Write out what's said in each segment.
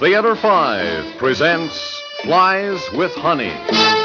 Theater 5 presents Flies with Honey.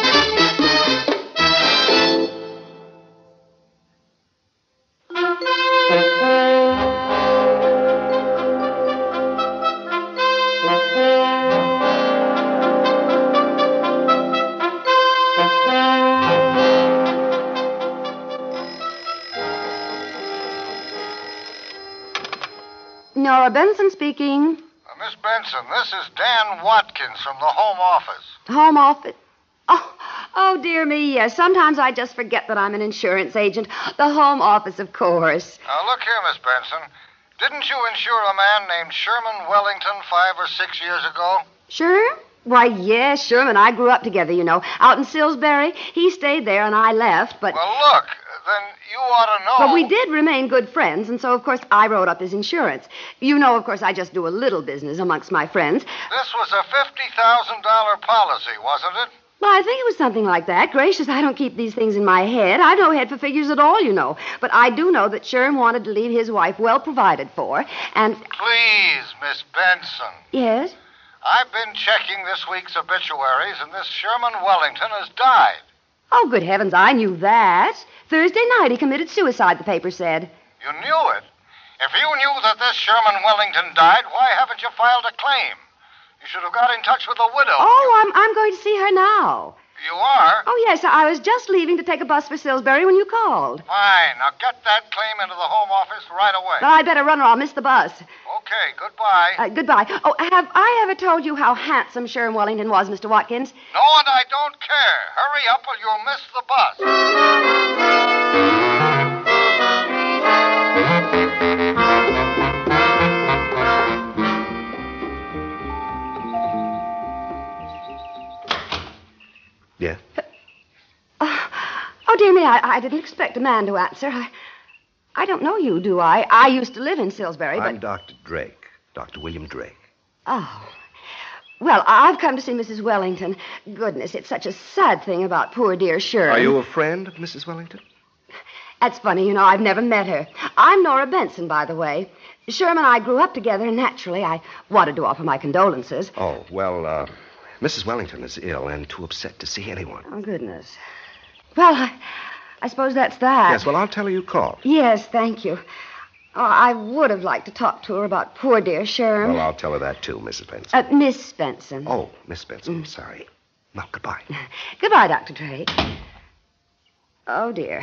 Nora Benson speaking. Miss Benson, this is Dan Watkins from the Home Office. Home office? Oh, dear me, yes. Sometimes I just forget that I'm an insurance agent. The Home Office, of course. Now, look here, Miss Benson. Didn't you insure a man named Sherman Wellington 5 or 6 years ago? Sure? Why, yes, Sherman. I grew up together, you know, out in Salisbury. He stayed there and I left, but... Well, look, then you ought to know... But we did remain good friends, and so, of course, I wrote up his insurance. You know, of course, I just do a little business amongst my friends. This was a $50,000 policy, wasn't it? Well, I think it was something like that. Gracious, I don't keep these things in my head. I've no head for figures at all, you know. But I do know that Sherm wanted to leave his wife well provided for, and... Please, Miss Benson. Yes? I've been checking this week's obituaries, and this Sherman Wellington has died. Oh, good heavens, I knew that. Thursday night he committed suicide, the paper said. You knew it? If you knew that this Sherman Wellington died, why haven't you filed a claim? You should have got in touch with the widow. Oh, I'm going to see her now. You are? Oh, yes, I was just leaving to take a bus for Salisbury when you called. Fine. Now get that claim into the Home Office right away. Well, I'd better run or I'll miss the bus. Okay, goodbye. Goodbye. Oh, have I ever told you how handsome Sherm Wellington was, Mr. Watkins? No, and I don't care. Hurry up or you'll miss the bus. Yeah? Oh, dear me, I didn't expect a man to answer. I don't know you, do I? I used to live in Salisbury, but... I'm Dr. Drake, Dr. William Drake. Oh. Well, I've come to see Mrs. Wellington. Goodness, it's such a sad thing about poor dear Sherm. Are you a friend of Mrs. Wellington? That's funny, you know, I've never met her. I'm Nora Benson, by the way. Sherm and I grew up together, and naturally, I wanted to offer my condolences. Oh, well, Mrs. Wellington is ill and too upset to see anyone. Oh, goodness. Well, I suppose that's that. Yes, well, I'll tell her you called. Yes, thank you. Oh, I would have liked to talk to her about poor dear Sherm. Well, I'll tell her that, too, Mrs. Benson. Miss Benson. Oh, Miss Benson, sorry. Well, goodbye. Goodbye, Dr. Drake. Oh, dear.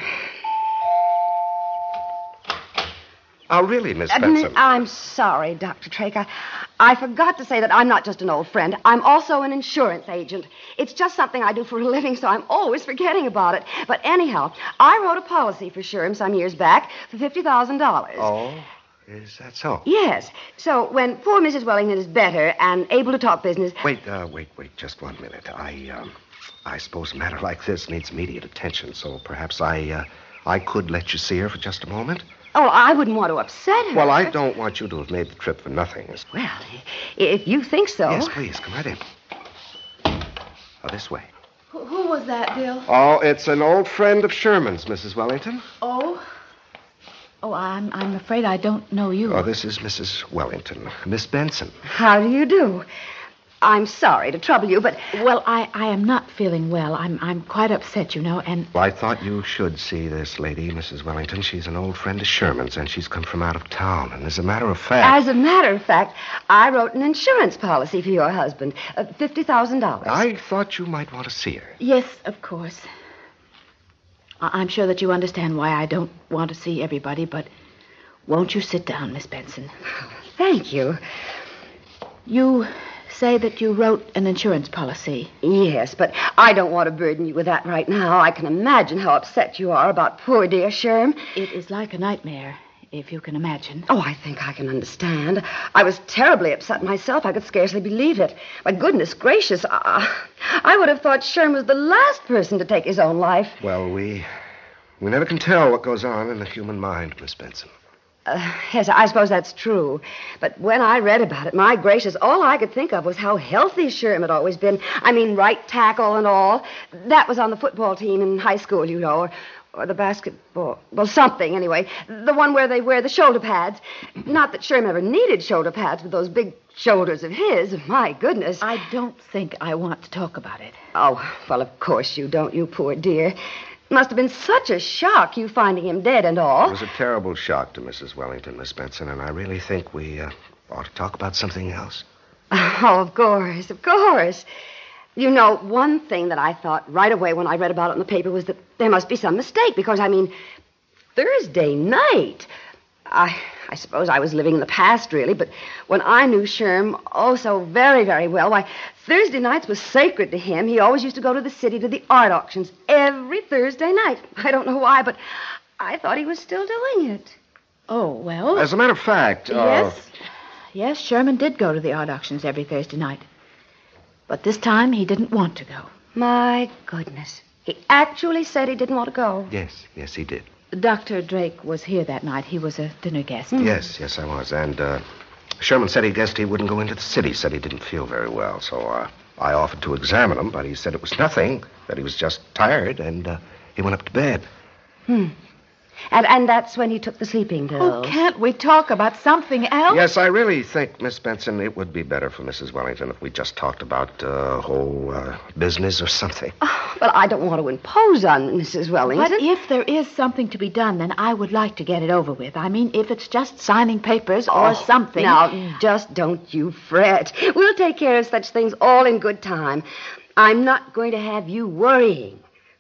Oh, really, Miss Benson? I'm sorry, Dr. Drake. I forgot to say that I'm not just an old friend. I'm also an insurance agent. It's just something I do for a living, so I'm always forgetting about it. But anyhow, I wrote a policy for Sherm some years back for $50,000. Oh, is that so? Yes. So when poor Mrs. Wellington is better and able to talk business... Wait, just 1 minute. I suppose a matter like this needs immediate attention, so perhaps I could let you see her for just a moment. Oh, I wouldn't want to upset her. Well, I don't want you to have made the trip for nothing. Well, if you think so. Yes, please, come right in. This way. Who was that, Bill? Oh, it's an old friend of Sherman's, Mrs. Wellington. Oh, I'm afraid I don't know you. Oh, this is Mrs. Wellington, Miss Benson. How do you do? I'm sorry to trouble you, but... Well, I am not feeling well. I'm quite upset, you know, and... Well, I thought you should see this lady, Mrs. Wellington. She's an old friend of Sherman's, and she's come from out of town. And as a matter of fact... As a matter of fact, I wrote an insurance policy for your husband. $50,000. I thought you might want to see her. Yes, of course. I'm sure that you understand why I don't want to see everybody, but won't you sit down, Miss Benson? Thank you. You say that you wrote an insurance policy. Yes, but I don't want to burden you with that right now. I can imagine how upset you are about poor dear Sherm. It is like a nightmare, if you can imagine. Oh, I think I can understand. I was terribly upset myself. I could scarcely believe it. But goodness gracious, I would have thought Sherm was the last person to take his own life. Well, we never can tell what goes on in the human mind, Miss Benson. Yes, I suppose that's true. But when I read about it, my gracious, all I could think of was how healthy Sherm had always been. I mean, right tackle and all. That was on the football team in high school, you know. Or the basketball. Well, something, anyway. The one where they wear the shoulder pads. Not that Sherm ever needed shoulder pads with those big shoulders of his. My goodness. I don't think I want to talk about it. Oh, well, of course you don't, you poor dear. It must have been such a shock, you finding him dead and all. It was a terrible shock to Mrs. Wellington, Miss Benson, and I really think we ought to talk about something else. Oh, of course, of course. You know, one thing that I thought right away when I read about it in the paper was that there must be some mistake, because, I mean, Thursday night. I suppose I was living in the past, really, but when I knew Sherm so very, very well, why, Thursday nights was sacred to him. He always used to go to the city to the art auctions every Thursday night. I don't know why, but I thought he was still doing it. Oh, well... As a matter of fact... Yes, Sherman did go to the art auctions every Thursday night. But this time he didn't want to go. My goodness. He actually said he didn't want to go. Yes, he did. Dr. Drake was here that night. He was a dinner guest. Yes, I was. And Sherman said he guessed he wouldn't go into the city. Said he didn't feel very well. So I offered to examine him, but he said it was nothing, that he was just tired, and he went up to bed. And that's when he took the sleeping pills. Oh, can't we talk about something else? Yes, I really think, Miss Benson, it would be better for Mrs. Wellington if we just talked about whole business or something. Oh, well, I don't want to impose on Mrs. Wellington. But if there is something to be done, then I would like to get it over with. I mean, if it's just signing papers or something. Now, just don't you fret. We'll take care of such things all in good time. I'm not going to have you worrying.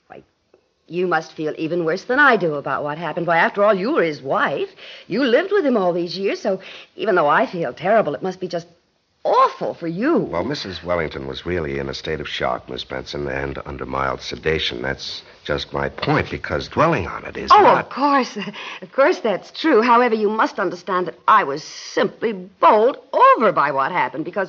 You must feel even worse than I do about what happened. Why, after all, you were his wife. You lived with him all these years, so even though I feel terrible, it must be just awful for you. Well, Mrs. Wellington was really in a state of shock, Miss Benson, and under mild sedation. That's just my point, because dwelling on it is not... Of course. Of course that's true. However, you must understand that I was simply bowled over by what happened, because...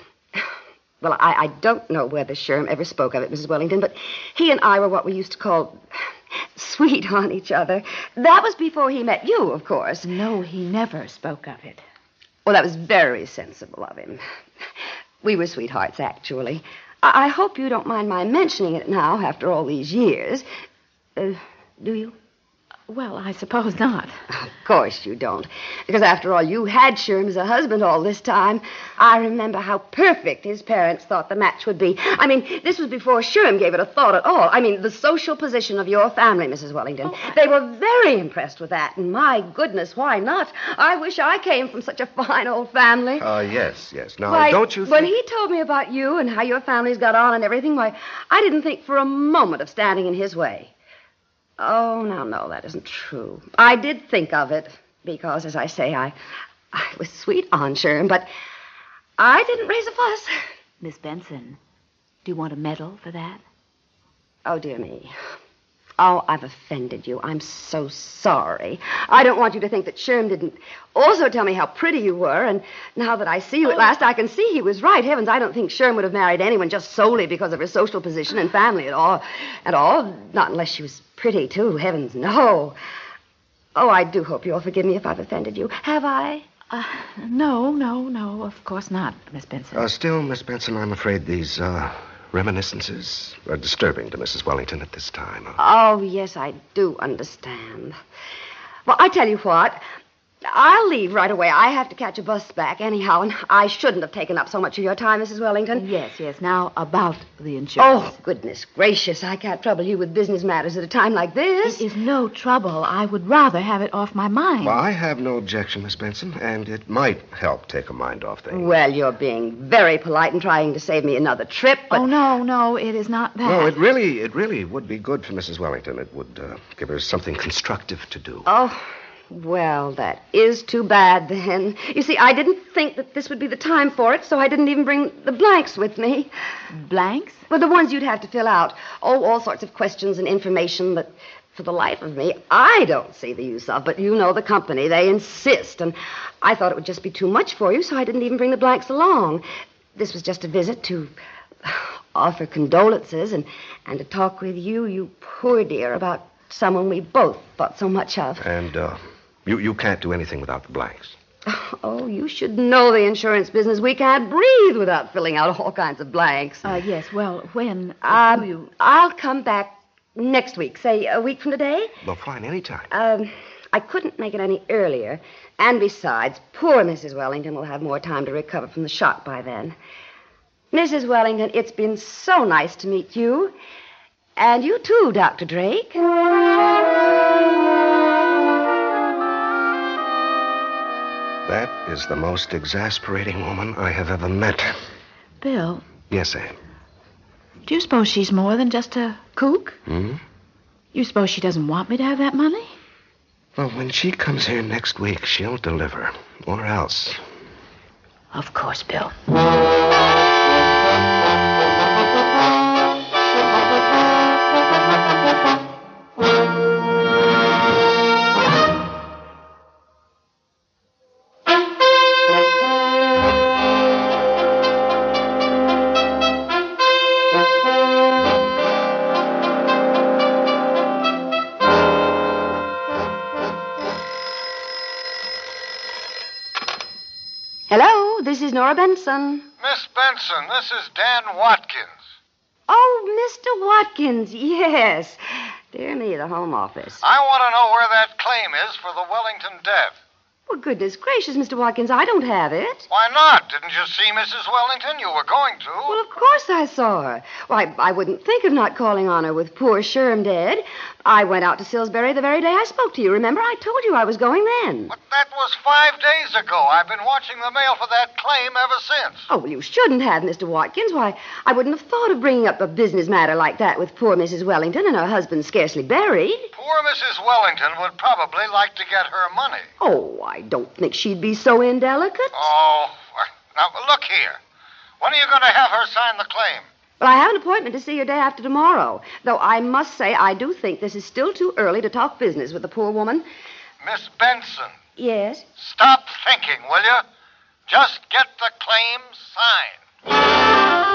Well, I don't know whether Sherm ever spoke of it, Mrs. Wellington, but he and I were what we used to call sweet on each other. That was before he met you, of course. No, he never spoke of it. Well, that was very sensible of him. We were sweethearts, actually. I hope you don't mind my mentioning it now, after all these years. Do you? Well, I suppose not. Of course you don't. Because after all, you had Sherm as a husband all this time. I remember how perfect his parents thought the match would be. I mean, this was before Sherm gave it a thought at all. I mean, the social position of your family, Mrs. Wellington. They were very impressed with that. And my goodness, why not? I wish I came from such a fine old family. Yes. Now, don't you think... When he told me about you and how your families got on and everything, why, I didn't think for a moment of standing in his way. Oh, no, that isn't true. I did think of it because, as I say, I was sweet on Sherm, but I didn't raise a fuss. Miss Benson, do you want a medal for that? Oh, dear me. Oh, I've offended you. I'm so sorry. I don't want you to think that Sherm didn't also tell me how pretty you were, and now that I see you at last, I can see he was right. Heavens, I don't think Sherm would have married anyone just solely because of her social position and family at all. Not unless she was pretty, too. Heavens, no. Oh, I do hope you'll forgive me if I've offended you. Have I? No, of course not, Miss Benson. Still, Miss Benson, I'm afraid these, reminiscences are disturbing to Mrs. Wellington at this time. Oh, yes, I do understand. Well, I tell you what. I'll leave right away. I have to catch a bus back anyhow, and I shouldn't have taken up so much of your time, Mrs. Wellington. Yes. Now, about the insurance. Oh, goodness gracious. I can't trouble you with business matters at a time like this. It is no trouble. I would rather have it off my mind. Well, I have no objection, Miss Benson, and it might help take a mind off things. Well, you're being very polite and trying to save me another trip, but... Oh, no, it is not that. No, it really would be good for Mrs. Wellington. It would give her something constructive to do. Oh... Well, that is too bad, then. You see, I didn't think that this would be the time for it, so I didn't even bring the blanks with me. Blanks? Well, the ones you'd have to fill out. Oh, all sorts of questions and information that, for the life of me, I don't see the use of. But you know the company. They insist. And I thought it would just be too much for you, so I didn't even bring the blanks along. This was just a visit to offer condolences and to talk with you poor dear, about someone we both thought so much of. And, You can't do anything without the blanks. Oh, you should know the insurance business. We can't breathe without filling out all kinds of blanks. Yes, well, when I'll come back Next week, say a week from today? Well, fine, anytime. I couldn't make it any earlier. And besides, poor Mrs. Wellington will have more time to recover from the shock by then. Mrs. Wellington, it's been so nice to meet you. And you too, Dr. Drake. That is the most exasperating woman I have ever met. Bill, Yes, Anne. do you suppose she's more than just a kook? Hmm? You suppose she doesn't want me to have that money? Well, when she comes here next week, she'll deliver. Or else. Of course, Bill. Hello, this is Nora Benson. Miss Benson, this is Dan Watkins. Oh, Mr. Watkins, yes. Dear me, the home office. I want to know where that claim is for the Wellington death. Well, goodness gracious, Mr. Watkins, I don't have it. Why not? Didn't you see Mrs. Wellington? You were going to. Well, of course I saw her. Why, I wouldn't think of not calling on her with poor Sherm dead. I went out to Salisbury the very day I spoke to you. Remember, I told you I was going then. But that was 5 days ago. I've been watching the mail for that claim ever since. Oh, well, you shouldn't have, Mr. Watkins. Why, I wouldn't have thought of bringing up a business matter like that with poor Mrs. Wellington and her husband scarcely buried. Poor Mrs. Wellington would probably like to get her money. Oh, I don't think she'd be so indelicate. Oh, now look here. When are you going to have her sign the claim? Well, I have an appointment to see her day after tomorrow. Though I must say, I do think this is still too early to talk business with the poor woman. Miss Benson, Yes? stop thinking, will you? Just get the claim signed.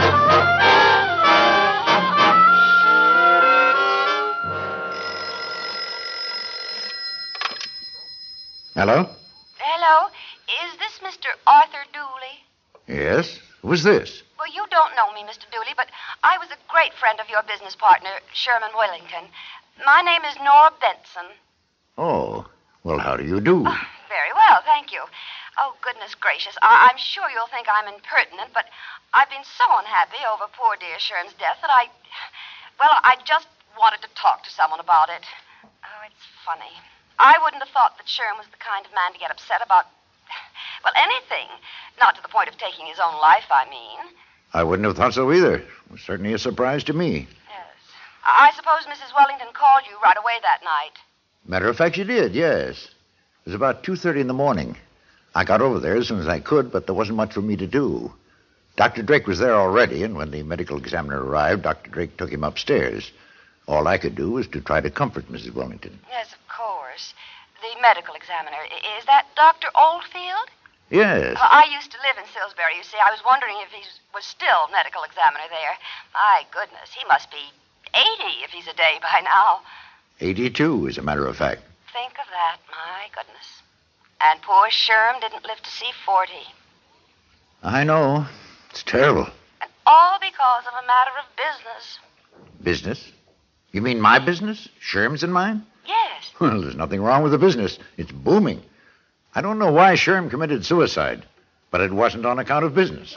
Hello? Hello. Is this Mr. Arthur Dooley? Yes? Who's this? Well, you don't know me, Mr. Dooley, but I was a great friend of your business partner, Sherman Wellington. My name is Nora Benson. Oh, well, how do you do? Very well, thank you. Oh, goodness gracious. I'm sure you'll think I'm impertinent, but I've been so unhappy over poor dear Sherm's death that I just wanted to talk to someone about it. Oh, it's funny. I wouldn't have thought that Sherm was the kind of man to get upset about, well, anything. Not to the point of taking his own life, I mean. I wouldn't have thought so either. It was certainly a surprise to me. Yes. I suppose Mrs. Wellington called you right away that night. Matter of fact, she did, yes. It was about 2:30 in the morning. I got over there as soon as I could, but there wasn't much for me to do. Dr. Drake was there already, and when the medical examiner arrived, Dr. Drake took him upstairs. All I could do was to try to comfort Mrs. Wellington. Yes, of course. The medical examiner. Is that Dr. Oldfield? Yes. I used to live in Salisbury, you see. I was wondering if he was still medical examiner there. My goodness, he must be 80 if he's a day by now. 82, as a matter of fact. Think of that, my goodness. And poor Sherm didn't live to see 40. I know. It's terrible. And all because of a matter of business. Business? You mean my business? Sherm's and mine? Yes. Well, there's nothing wrong with the business. It's booming. I don't know why Sherm committed suicide, but it wasn't on account of business.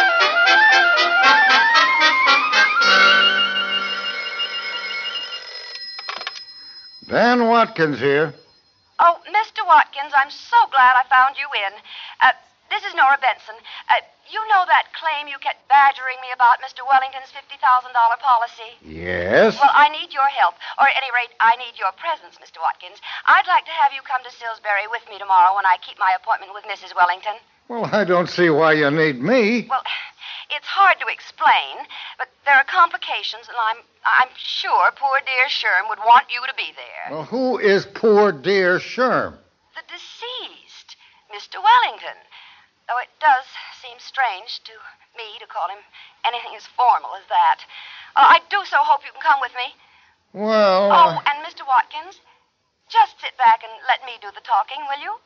Dan Watkins here. Oh, Mr. Watkins, I'm so glad I found you in. This is Nora Benson. You know that claim you kept badgering me about, Mr. Wellington's $50,000 policy? Yes? Well, I need your help. Or at any rate, I need your presence, Mr. Watkins. I'd like to have you come to Salisbury with me tomorrow when I keep my appointment with Mrs. Wellington. Well, I don't see why you need me. Well, it's hard to explain, but there are complications, and I'm sure poor dear Sherm would want you to be there. Well, who is poor dear Sherm? The deceased, Mr. Wellington. Though it does seem strange to me to call him anything as formal as that. I do so hope you can come with me. Well... Oh, and Mr. Watkins, just sit back and let me do the talking, will you?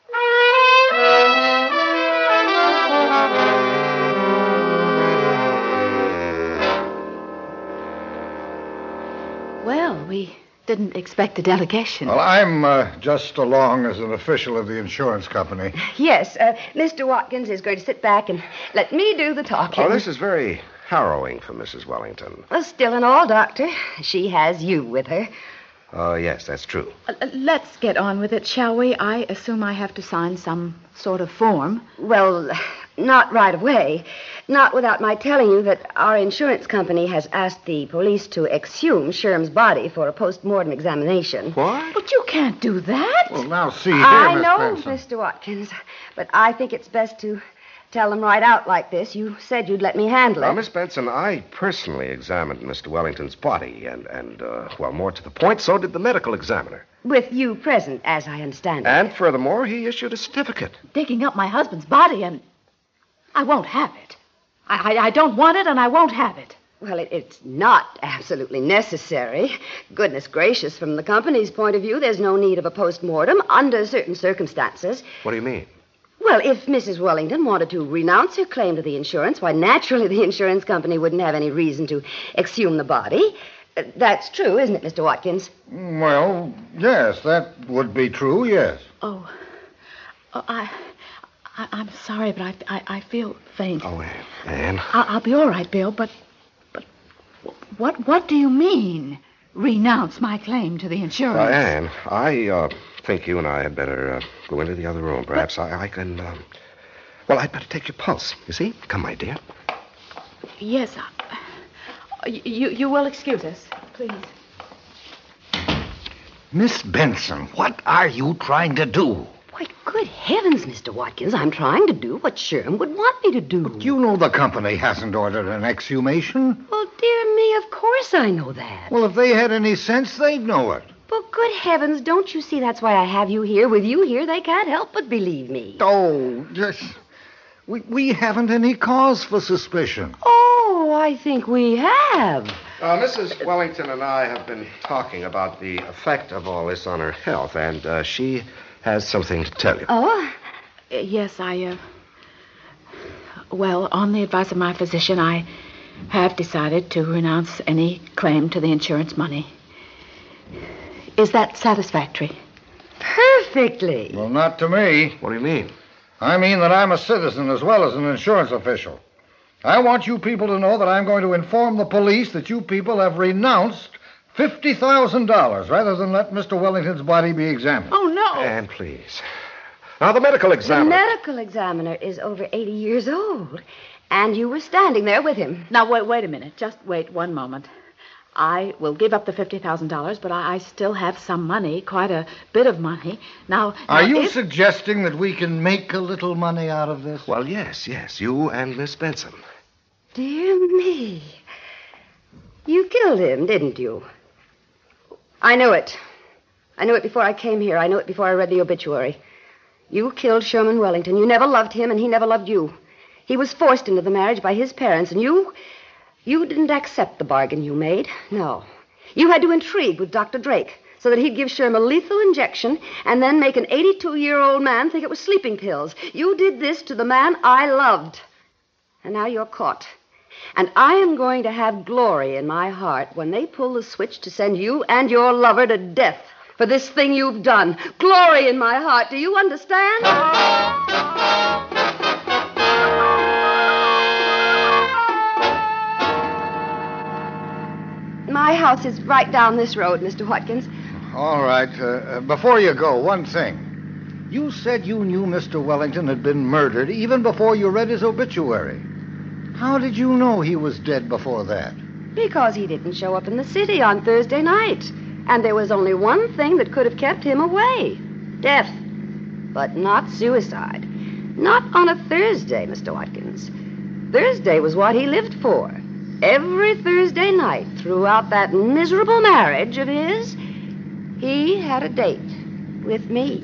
Well, we didn't expect a delegation. Well, I'm just along as an official of the insurance company. Yes, Mr. Watkins is going to sit back and let me do the talking. Oh, this is very harrowing for Mrs. Wellington. Well, still and all, Doctor, she has you with her. Oh, yes, that's true. Let's get on with it, shall we? I assume I have to sign some sort of form. Well, not right away. Not without my telling you that our insurance company has asked the police to exhume Sherm's body for a post-mortem examination. What? But you can't do that. Well, now, see here, I Miss know, Benson. Mr. Watkins, but I think it's best to tell them right out like this. You said you'd let me handle it. Now, Miss Benson, I personally examined Mr. Wellington's body, and well, more to the point, so did the medical examiner. With you present, as I understand it. And furthermore, he issued a certificate. Digging up my husband's body, and I won't have it. I don't want it, and I won't have it. Well, it's not absolutely necessary. Goodness gracious, from the company's point of view, there's no need of a post-mortem under certain circumstances. What do you mean? Well, if Mrs. Wellington wanted to renounce her claim to the insurance, why, naturally, the insurance company wouldn't have any reason to exhume the body. That's true, isn't it, Mr. Watkins? Well, yes, that would be true, yes. Oh, I'm sorry, but I feel faint. Oh, Anne. I'll be all right, Bill, but what do you mean, renounce my claim to the insurance? Anne, I think you and I had better go into the other room. Perhaps I can, well, I'd better take your pulse, you see? Come, my dear. Yes, you will excuse us, please. Miss Benson, what are you trying to do? Why, good heavens, Mr. Watkins, I'm trying to do what Sherm would want me to do. You know the company hasn't ordered an exhumation. Well, dear me, of course I know that. Well, if they had any sense, they'd know it. But good heavens, don't you see that's why I have you here? With you here, they can't help but believe me. Oh, just... We haven't any cause for suspicion. Oh, I think we have. Mrs. Wellington and I have been talking about the effect of all this on her health, and she has something to tell you. Oh? Yes, well, on the advice of my physician, I have decided to renounce any claim to the insurance money. Is that satisfactory? Perfectly. Well, not to me. What do you mean? I mean that I'm a citizen as well as an insurance official. I want you people to know that I'm going to inform the police that you people have renounced $50,000 rather than let Mr. Wellington's body be examined. Oh, no. Anne, please. Now, the medical The examiner... medical examiner is over 80 years old, and you were standing there with him. Now, wait a minute. Just wait one moment. I will give up the $50,000, but I still have some money, quite a bit of money. Now, Are you if... suggesting that we can make a little money out of this? Well, yes, you and Miss Benson. Dear me. You killed him, didn't you? I knew it. I knew it before I came here. I knew it before I read the obituary. You killed Sherman Wellington. You never loved him, and he never loved you. He was forced into the marriage by his parents, and you didn't accept the bargain you made. No. You had to intrigue with Dr. Drake so that he'd give Sherm a lethal injection and then make an 82-year-old man think it was sleeping pills. You did this to the man I loved. And now you're caught. And I am going to have glory in my heart when they pull the switch to send you and your lover to death for this thing you've done. Glory in my heart. Do you understand? My house is right down this road, Mr. Watkins. All right. Before you go, one thing. You said you knew Mr. Wellington had been murdered even before you read his obituary. How did you know he was dead before that? Because he didn't show up in the city on Thursday night. And there was only one thing that could have kept him away. Death. But not suicide. Not on a Thursday, Mr. Watkins. Thursday was what he lived for. Every Thursday night throughout that miserable marriage of his, he had a date with me.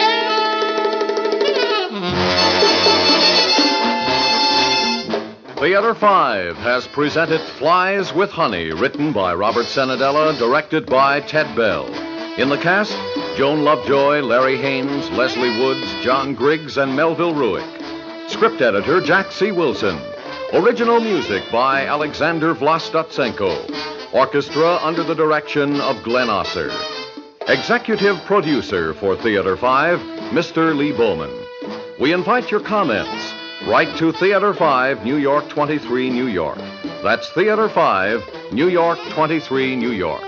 The Theater 5 has presented Flies with Honey, written by Robert Senadella, directed by Ted Bell. In the cast, Joan Lovejoy, Larry Haynes, Leslie Woods, John Griggs, and Melville Ruick. Script editor, Jack C. Wilson. Original music by Alexander Vlastotsenko. Orchestra under the direction of Glenn Osser. Executive producer for Theater 5, Mr. Lee Bowman. We invite your comments. Write to Theater 5, New York 23, New York. That's Theater 5, New York 23, New York.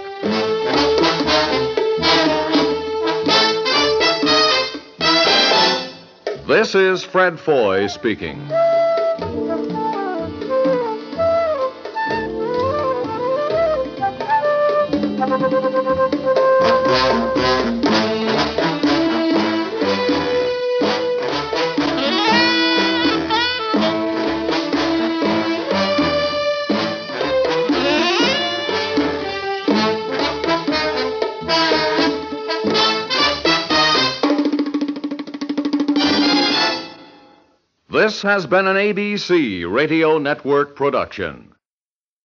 This is Fred Foy speaking. This has been an ABC Radio Network production.